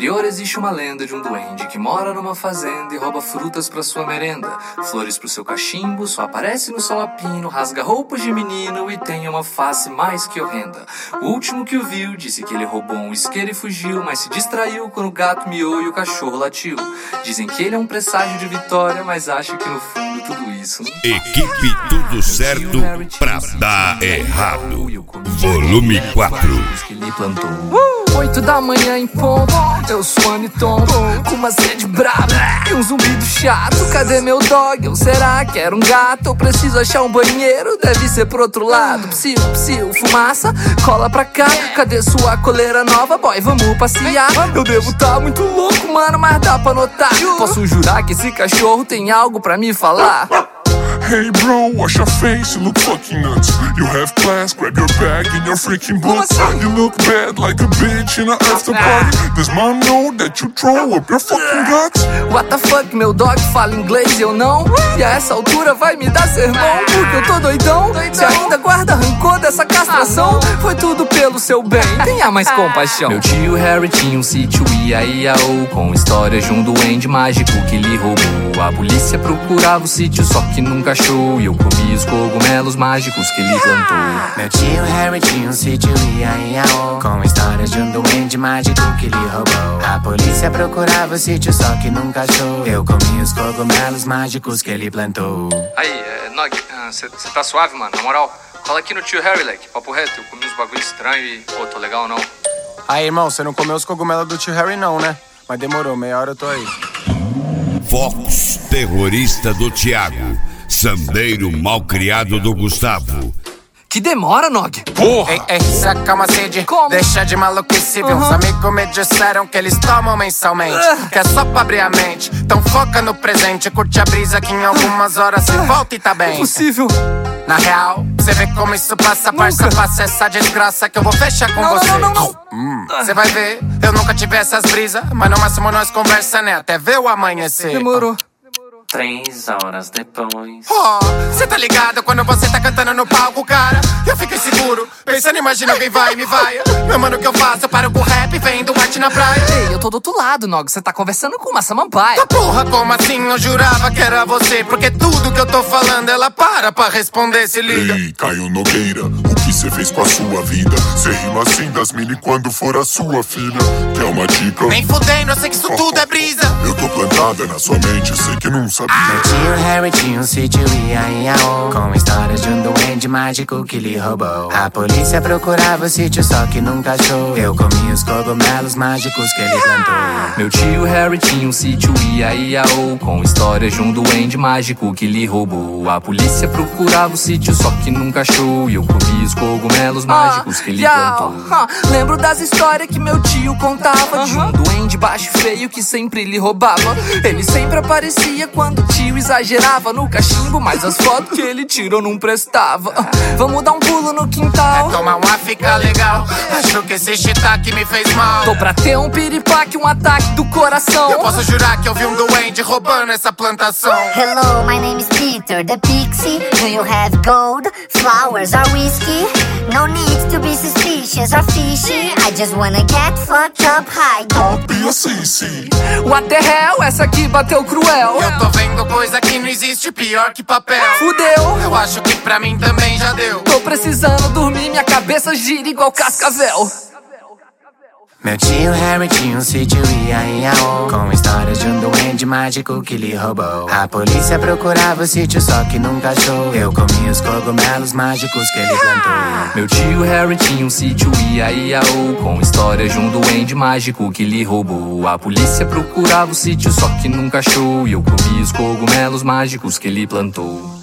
interior existe uma lenda de um duende que mora numa fazenda e rouba frutas pra sua merenda, flores pro seu cachimbo, só aparece no sol a pino, rasga roupas de menino e tem uma face mais que horrenda. O último que o viu disse que ele roubou um isqueiro e fugiu, mas se distraiu quando o gato miou e o cachorro latiu. Dizem que ele é um presságio de vitória, mas acho que no fundo tudo isso... Equipe Tudo Certo pra dar errado. Volume 4. 8 da manhã em ponto, eu sou Aniton, com uma sede braba e um zumbido chato. Cadê meu dog? Ou será que era um gato? Eu preciso achar um banheiro, deve ser pro outro lado. Psiu, fumaça, cola pra cá. Cadê sua coleira nova, boy? Vamos passear. Eu devo tá muito louco, mano, mas dá pra notar. Posso jurar que esse cachorro tem algo pra me falar. Hey bro, wash your face, you look fucking nuts. You have class, grab your bag and your freaking boots. You look bad like a bitch in a after party. Does mom know that you throw up your fucking guts? What the fuck, meu dog fala inglês e eu não? E a essa altura vai me dar sermão, porque eu tô doidão. Se ainda guarda rancor dessa castração, foi tudo pelo seu bem, tenha mais compaixão. Meu tio Harry tinha um sítio Ia-Ia-O, com histórias de um duende mágico que lhe roubou. A polícia procurava o sítio, só que nunca achou. E eu comi os cogumelos mágicos que ele plantou. Meu tio Harry tinha um sítio Ia-Ia-O, com histórias de um duende mágico que lhe roubou. A polícia procurava o sítio, só que nunca achou. Eu comi os cogumelos mágicos que ele plantou. Aí, Nog, cê tá suave, mano? Na moral, cola aqui no tio Harry, leque. Papo reto, eu comi uns bagulho estranho e, pô, tô legal não? Aí, irmão, você não comeu os cogumelos do tio Harry não, né? Mas demorou, meia hora eu tô aí. Fox, terrorista do Thiago. Sandeiro malcriado do Gustavo. Que demora, Nog? Porra! Ei, se acalma, Cid. Como? Deixa de maluquice, viu? Uns amigos me disseram que eles tomam mensalmente, que é só pra abrir a mente. Então foca no presente, curte a brisa que em algumas horas você volta e tá bem. Impossível. Na real, você vê como isso passa, parça, passa essa desgraça que eu vou fechar com você. Não. Você vai ver, eu nunca tive essas brisas, mas no máximo nós conversa, né? Até ver o amanhecer. Demorou. 3 horas depois. Cê tá ligado quando você tá cantando no palco, cara? Eu fico inseguro, pensando, imagina alguém vai e me vai. Meu mano, o que eu faço? Eu paro com rap, vendo arte na praia. Ei, eu tô do outro lado, Nog, cê tá conversando com uma samambaia. Tá porra, como assim? Eu jurava que era você, porque tudo que eu tô falando ela para pra responder, se liga. Ei, Caio Nogueira, o que cê fez com a sua vida? Cê rima assim das mini quando for a sua filha. Quer uma dica? Nem fudendo, eu sei que isso tudo é brisa. Eu tô plantada na sua mente, sei que não sabia. Meu tio Harry tinha um sítio Ia-Ia-O, com histórias de um duende mágico que lhe roubou. A polícia procurava o sítio, só que nunca achou. Eu comi os cogumelos mágicos que ele plantou. Meu tio Harry tinha um sítio Ia-Ia-O, com histórias de um duende mágico que lhe roubou. A polícia procurava o sítio, só que nunca achou. E eu comi os cogumelos mágicos que ele plantou. Lembro das histórias que meu tio contava, de um duende baixo e feio que sempre lhe roubava. Ele sempre aparecia quando o tio exagerava no cachimbo, mas as fotos que ele tirou não prestava. Vamos dar um pulo no quintal. Tomar uma fica legal. Acho que esse shiitake me fez mal. Tô pra ter um piripaque, um ataque do coração. Eu posso jurar que eu vi um duende roubando essa plantação. Hello, my name is Peter, the pixie. Do you have gold, flowers or whiskey? No need to be suspicious or fishy. I just wanna get fucked up high. Don't be a sissy. What the hell? Essa aqui bateu cruel. Eu tô vendo coisa que não existe, pior que papel. Fudeu. Eu acho que pra mim também já deu. Tô precisando dormir, minha cabeça gira igual cascavel. Meu tio Harry tinha um sítio Ia-Ia-O, com histórias de um duende mágico que lhe roubou. A polícia procurava o sítio, só que nunca achou. Eu comi os cogumelos mágicos que ele plantou. Meu tio Harry tinha um sítio Ia-Ia-O, com histórias de um duende mágico que lhe roubou. A polícia procurava o sítio, só que nunca achou. E eu comi os cogumelos mágicos que ele plantou.